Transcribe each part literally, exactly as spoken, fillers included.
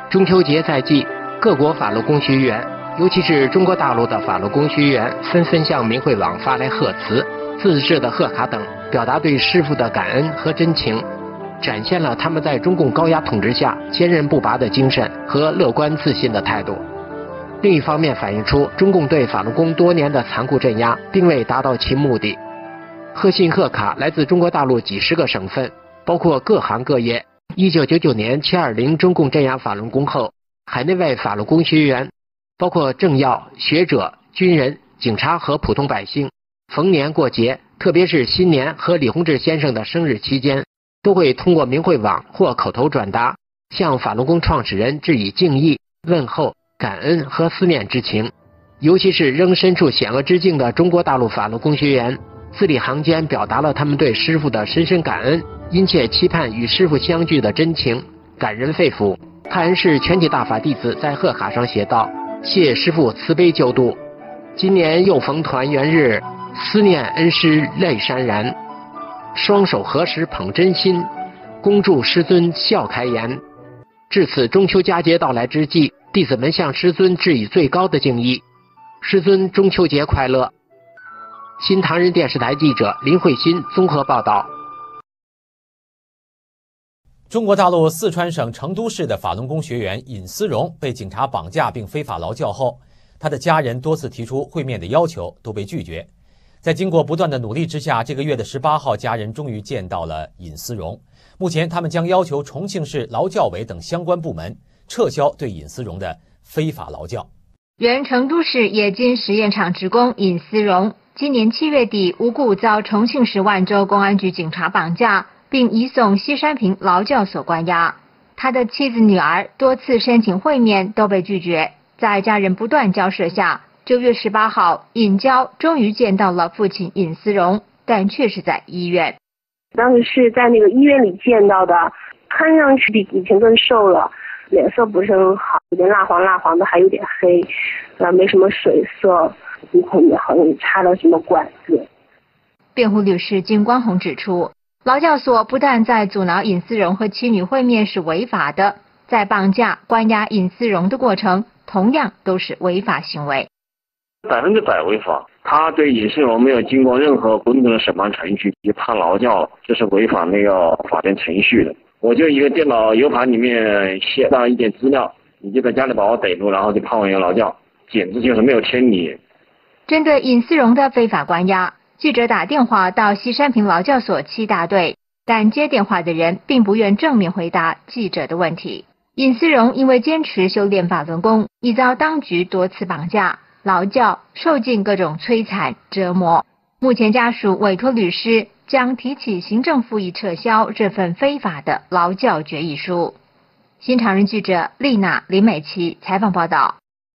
中秋节在即，各国法轮功学员，尤其是中国大陆的法轮功学员，纷纷向明慧网发来贺词、自制的贺卡等，表达对师父的感恩和真情，展现了他们在中共高压统治下坚韧不拔的精神和乐观自信的态度。另一方面，反映出中共对法轮功多年的残酷镇压并未达到其目的。贺信贺卡来自中国大陆几十个省份，包括各行各业。一九九九年七二零中共镇压法轮功后，海内外法轮功学员，包括政要、学者、军人、警察和普通百姓，逢年过节，特别是新年和李洪志先生的生日期间，都会通过明慧网或口头转达，向法轮功创始人致以敬意、问候、感恩和思念之情。尤其是仍身处险恶之境的中国大陆法轮功学员，字里行间表达了他们对师父的深深感恩、殷切期盼与师父相聚的真情，感人肺腑。汉恩市全体大法弟子在贺卡上写道：谢师父慈悲救度，今年又逢团圆日，思念恩师泪潸然，双手合十捧真心，恭祝师尊笑开颜。至此中秋佳节到来之际，弟子们向师尊致以最高的敬意。师尊中秋节快乐。新唐人电视台记者林慧欣综合报道。 中国大陆四川省成都市的法轮功学员尹思荣被警察绑架并非法劳教后，他的家人多次提出会面的要求都被拒绝。在经过不断的努力之下，这个月的十八号，家人终于见到了尹思荣。目前他们将要求重庆市劳教委等相关部门撤销对尹思荣的非法劳教。 原成都市冶金实验厂职工尹思荣今年七月底无故遭重庆市万州公安局警察绑架，并移送西山坪劳教所关押。他的妻子、女儿多次申请会面都被拒绝，在家人不断交涉下，九月十八号，尹娇终于见到了父亲尹思荣，但却是在医院。 当时是在那个医院里见到的，看上去比以前更瘦了，脸色不是很好，有点蜡黄蜡黄的，还有点黑，呃，没什么水色，鼻孔也好像插了什么管子。 辩护律师金光红指出，劳教所不但在阻挠尹思荣和妻女会面是违法的，在绑架、关押尹思荣的过程同样都是违法行为。 百分之百违法，他对尹思荣没有经过任何公正的审判程序就判劳教，这是违反那个法定程序的。我就一个电脑 U 盘里面写上一点资料，你就在家里把我逮住，然后就判我一个劳教，简直就是没有天理。 针对尹思荣的非法关押，记者打电话到西山坪劳教所七大队，但接电话的人并不愿正面回答记者的问题。尹思荣因为坚持修炼法轮功，已遭当局多次绑架、劳教，受尽各种摧残折磨。目前家属委托律师将提起行政复议撤销这份非法的劳教决议书。新唐人记者丽娜、林美琪采访报道。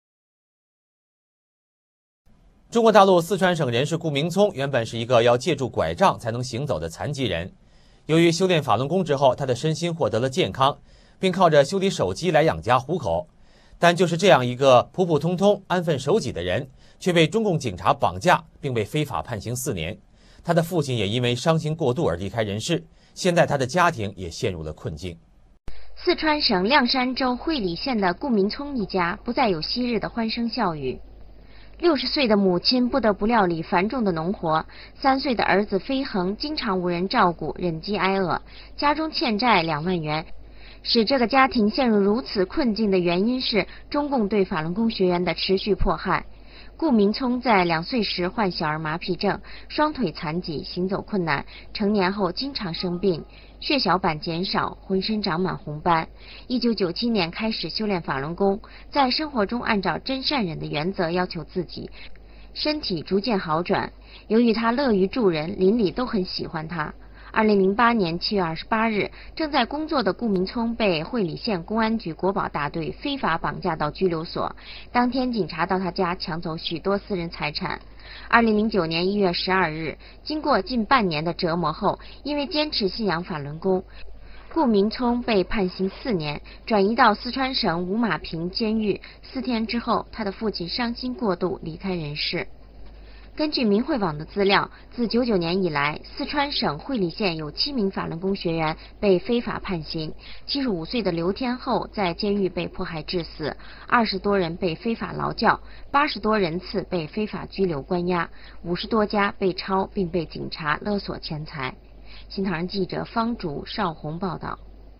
中国大陆四川省人士顾明聪原本是一个要借助拐杖才能行走的残疾人，由于修炼法轮功之后，他的身心获得了健康，并靠着修理手机来养家糊口。但就是这样一个普普通通、安分守己的人，却被中共警察绑架，并被非法判刑四年。他的父亲也因为伤心过度而离开人世，现在他的家庭也陷入了困境。 四川省凉山州会理县的顾明聪一家不再有昔日的欢声笑语。六十岁的母亲不得不料理繁重的农活，三岁的儿子飞恒经常无人照顾，忍饥挨饿，家中欠债两万元。使这个家庭陷入如此困境的原因是中共对法轮功学员的持续迫害。顾明聪在两岁时患小儿麻痹症，双腿残疾，行走困难，成年后经常生病，血小板减少，浑身长满红斑。一九九七年开始修炼法轮功，在生活中按照真善忍的原则要求自己，身体逐渐好转。由于他乐于助人，邻里都很喜欢他。二零零八年七月二十八日，正在工作的顾明聪被会理县公安局国保大队非法绑架到拘留所。当天，警察到他家抢走许多私人财产。二零零九年一月十二日，经过近半年的折磨后，因为坚持信仰法轮功，顾明聪被判刑四年，转移到四川省五马坪监狱。四天之后，他的父亲伤心过度离开人世。 根据明慧网的资料，自九九年以来，四川省会理县有七名法轮功学员被非法判刑。七十五岁的刘天厚在监狱被迫害致死，二十多人被非法劳教，八十多人次被非法拘留关押，五十多家被抄并被警察勒索钱财。新唐人记者方竹、邵红报道。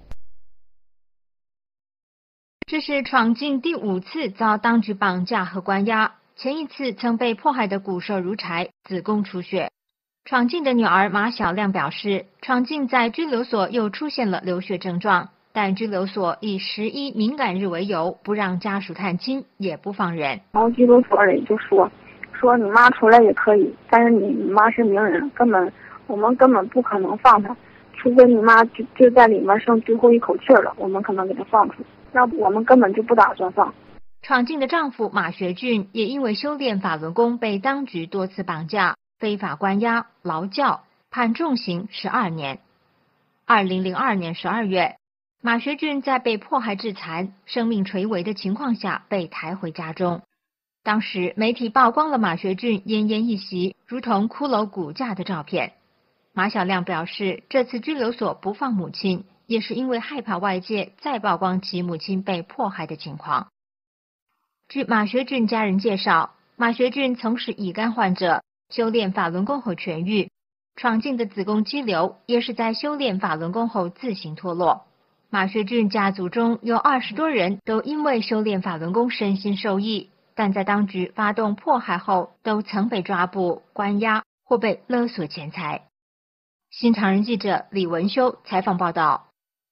这是闯进第五次遭当局绑架和关押。前一次曾被迫害的骨瘦如柴，子宫出血。闯进的女儿马小亮表示，闯进在拘留所又出现了流血症状，但拘留所以十一敏感日为由，不让家属探亲，也不放人。 然后拘留所里就说，说你妈出来也可以，但是你你妈是名人，根本我们根本不可能放她，除非你妈就就在里面剩最后一口气了，我们可能给她放出，要不我们根本就不打算放。 闯进的丈夫马学俊也因为修炼法轮功被当局多次绑架、非法关押、劳教，判重刑十二年。二零零二年十二月，马学俊在被迫害致残、生命垂危的情况下被抬回家中。当时媒体曝光了马学俊奄奄一息、如同骷髅骨架的照片。马小亮表示，这次拘留所不放母亲，也是因为害怕外界再曝光其母亲被迫害的情况。据马学俊家人介绍，马学俊曾是乙肝患者，修炼法轮功后痊愈，闯进的子宫肌瘤也是在修炼法轮功后自行脱落。马学俊家族中有二十多人都因为修炼法轮功身心受益，但在当局发动迫害后，都曾被抓捕、关押或被勒索钱财。新唐人记者李文修采访报道。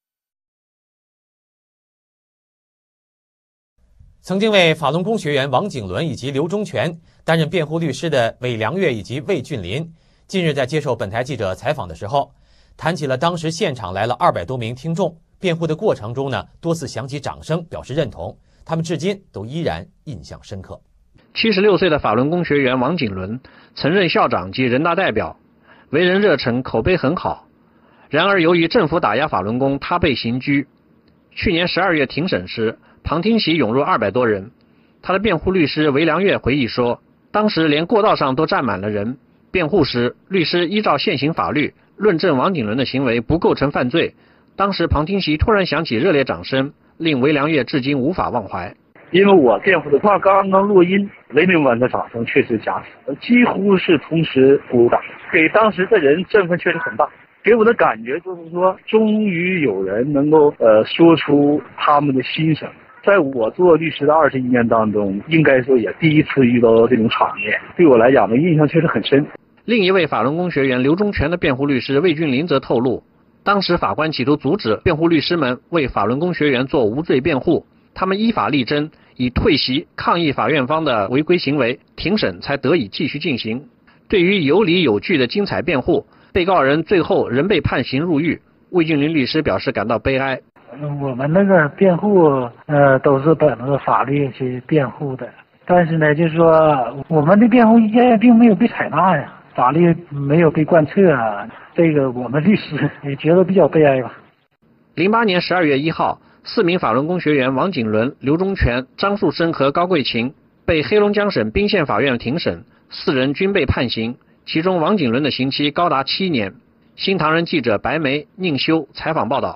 曾经为法轮功学员王景伦以及刘忠全担任辩护律师的韦良月以及魏俊林，近日在接受本台记者采访的时候，谈起了当时现场来了二百多名听众，辩护的过程中呢，多次响起掌声表示认同，他们至今都依然印象深刻。 七十六岁的法轮功学员王景伦曾任校长及人大代表，为人热忱，口碑很好。然而由于政府打压法轮功，他被刑拘。去年十二月庭审时，旁听席涌入二百多人。他的辩护律师韦良月回忆说，当时连过道上都站满了人。辩护时，律师依照现行法律论证王景伦的行为不构成犯罪。当时旁听席突然响起热烈掌声，令韦良月至今无法忘怀。 因为我辩护的话刚刚录音，雷鸣般的掌声确实加持，几乎是同时鼓掌，给当时的人振奋确实很大。给我的感觉就是说，终于有人能够呃说出他们的心声。在我做律师的二十一年当中，应该说也第一次遇到这种场面，对我来讲的印象确实很深。 另一位法轮功学员刘忠全的辩护律师魏俊林则透露，当时法官企图阻止辩护律师们为法轮功学员做无罪辩护，他们依法力争，以退席抗议法院方的违规行为，庭审才得以继续进行。对于有理有据的精彩辩护，被告人最后仍被判刑入狱，魏俊林律师表示感到悲哀。 我们那个辩护呃都是本着法律去辩护的，但是呢就是说我们的辩护意见并没有被采纳呀，法律没有被贯彻啊，这个我们律师也觉得比较悲哀吧。 零八年十二月一号，四名法轮功学员王景伦、刘忠全、张树生和高桂琴被黑龙江省宾县法院庭审，四人均被判刑，其中王景伦的刑期高达七年。新唐人记者白梅、宁修采访报道。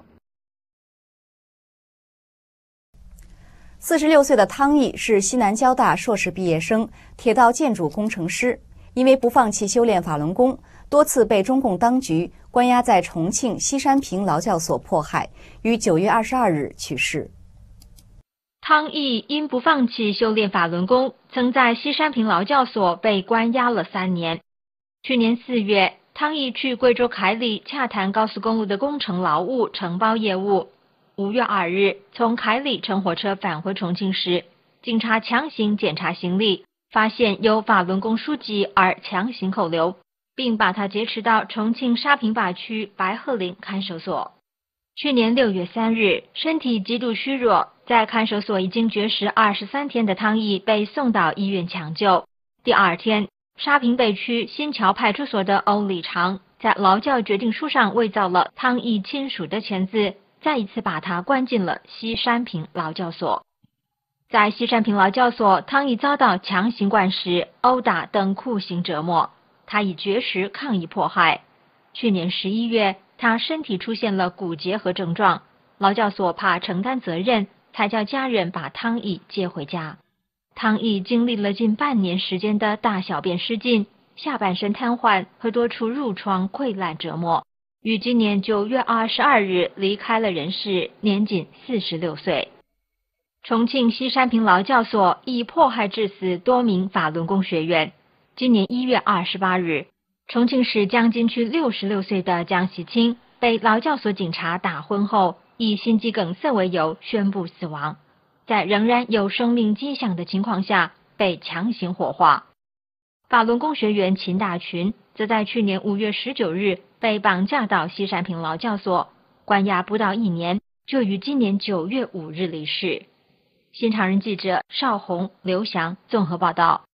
四十六岁的汤毅是西南交大硕士毕业生，铁道建筑工程师。因为不放弃修炼法轮功，多次被中共当局关押在重庆西山坪劳教所迫害，于九月二十二日去世。 汤毅因不放弃修炼法轮功，曾在西山坪劳教所被关押了三年。去年四月，汤毅去贵州凯里洽谈高速公路的工程劳务承包业务。五月二日，从凯里乘火车返回重庆时，警察强行检查行李，发现有法轮功书籍而强行扣留，并把他劫持到重庆沙坪坝区白鹤岭看守所。去年六月三日，身体极度虚弱，在看守所已经绝食二十三天的汤毅被送到医院抢救。第二天，沙坪北区新桥派出所的欧礼长在劳教决定书上伪造了汤毅亲属的签字，再一次把他关进了西山坪劳教所。 在西山坪劳教所，汤乙遭到强行灌食、殴打等酷刑折磨，他以绝食抗议迫害。去年十一月，他身体出现了骨结核症状，劳教所怕承担责任，才叫家人把汤乙接回家。汤乙经历了近半年时间的大小便失禁、下半身瘫痪和多处褥疮溃烂折磨，于今年九月二十二日离开了人世，年仅四十六岁。重庆西山坪劳教所以迫害致死多名法轮功学员。今年一月二十八日，重庆市江津区六十六岁的江喜清被劳教所警察打昏后，以心肌梗塞为由宣布死亡，在仍然有生命迹象的情况下被强行火化。法轮功学员秦大群则在去年五月十九日被绑架到西山坪劳教所，关押不到一年，就于今年九月五日离世。新唐人记者邵红、刘翔综合报道。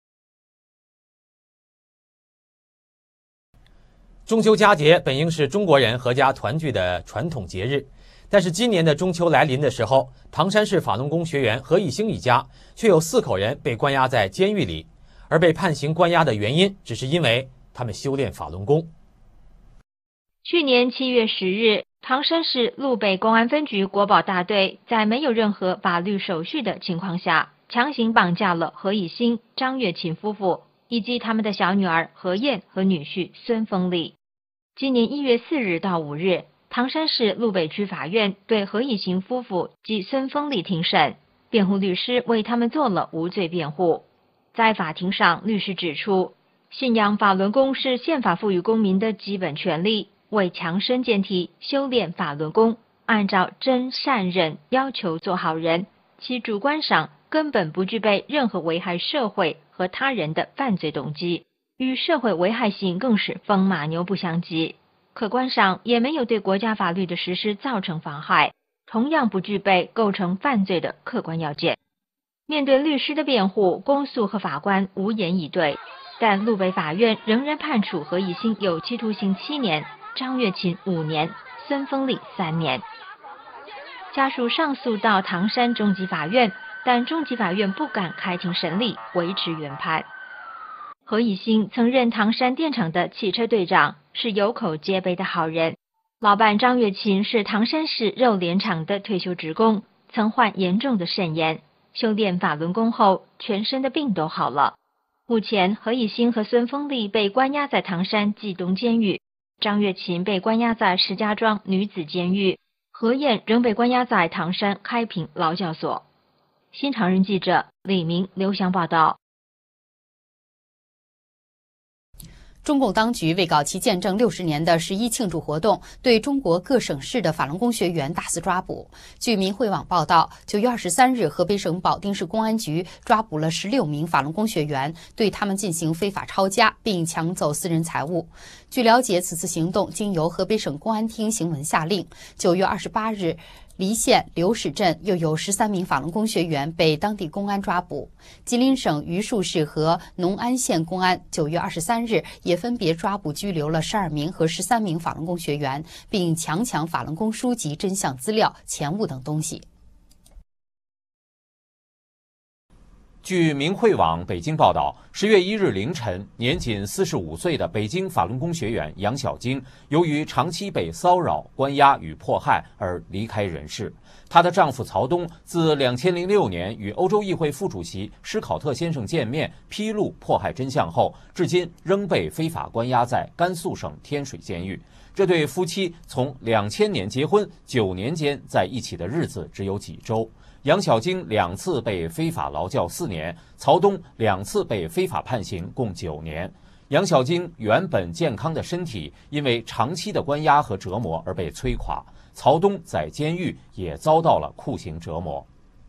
中秋佳节本应是中国人阖家团聚的传统节日，但是今年的中秋来临的时候，唐山市法轮功学员何以兴一家却有四口人被关押在监狱里，而被判刑关押的原因只是因为他们修炼法轮功。 去年七月十日，唐山市路北公安分局国保大队在没有任何法律手续的情况下，强行绑架了何以兴、张月琴夫妇以及他们的小女儿何燕和女婿孙丰利。今年一月四日到五日，唐山市路北区法院对何以兴夫妇及孙丰利庭审，辩护律师为他们做了无罪辩护。在法庭上，律师指出，信仰法轮功是宪法赋予公民的基本权利，为强身健体、修炼法轮功，按照真善忍要求做好人，其主观上根本不具备任何危害社会和他人的犯罪动机，与社会危害性更是风马牛不相及，客观上也没有对国家法律的实施造成妨害，同样不具备构成犯罪的客观要件。面对律师的辩护，公诉和法官无言以对，但路北法院仍然判处何以兴有期徒刑七年，张月琴五年，孙丰利三年。家属上诉到唐山中级法院，但中级法院不敢开庭审理，维持原判。何以兴曾任唐山电厂的汽车队长，是有口皆碑的好人。老伴张月琴是唐山市肉联厂的退休职工，曾患严重的肾炎，修炼法轮功后，全身的病都好了。目前，何以兴和孙丰利被关押在唐山冀东监狱，张月琴被关押在石家庄女子监狱，何燕仍被关押在唐山开平劳教所。新唐人记者李明、刘翔报道。 中共当局为搞其建政六十年的十一庆祝活动，对中国各省市的法轮功学员大肆抓捕。据民汇网报道，九月二十三日，河北省保定市公安局抓捕了十六名法轮功学员，对他们进行非法抄家，并抢走私人财物。据了解，此次行动经由河北省公安厅行文下令。九月二十八日，黎县刘史镇又有十三名法轮功学员被当地公安抓捕。吉林省榆树市和农安县公安九月二十三日也分别抓捕拘留了十二名和十三名法轮功学员，并强抢法轮功书籍、真相资料、钱物等东西。 据明汇网北京报道，十月一日凌晨，年仅四十五岁的北京法轮功学员杨小晶，由于长期被骚扰、关押与迫害而离开人世。她的丈夫曹东自两千零六年与欧洲议会副主席施考特先生见面，披露迫害真相后，至今仍被非法关押在甘肃省天水监狱。这对夫妻从两千年结婚，九年间在一起的日子只有几周。杨小晶两次被非法劳教四年，曹东两次被非法判刑，共九年。杨小晶原本健康的身体因为长期的关押和折磨而被摧垮，曹东在监狱也遭到了酷刑折磨。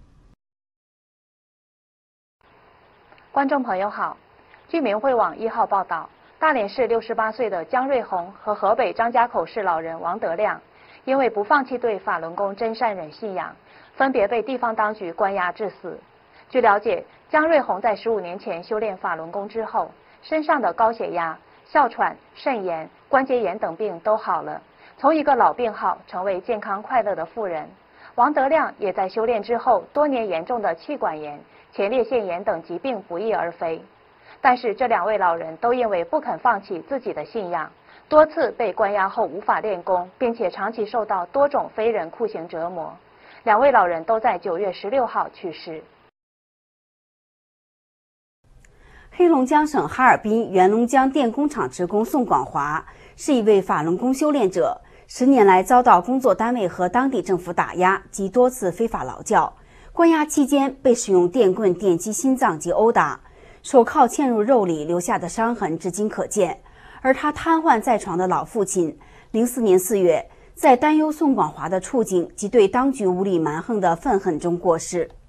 观众朋友好，据明汇网一号报道，大连市六十八岁的姜瑞红和河北张家口市老人王德亮，因为不放弃对法轮功真善忍信仰，分别被地方当局关押致死。据了解，姜瑞红在十五年前修炼法轮功之后，身上的高血压、哮喘、肾炎、关节炎等病都好了，从一个老病号成为健康快乐的妇人。 王德亮也在修炼之后，多年严重的气管炎、前列腺炎等疾病不翼而飞。但是这两位老人都因为不肯放弃自己的信仰，多次被关押后无法练功，并且长期受到多种非人酷刑折磨。两位老人都在九月十六号去世。 黑龙江省哈尔滨元龙江电工厂职工宋广华是一位法轮功修炼者，十年来遭到工作单位和当地政府打压及多次非法劳教。关押期间被使用电棍电击心脏及殴打，手铐嵌入肉里留下的伤痕至今可见。而他瘫痪在床的老父亲，零四年四月，在担忧宋广华的处境及对当局无理蛮横的愤恨中过世。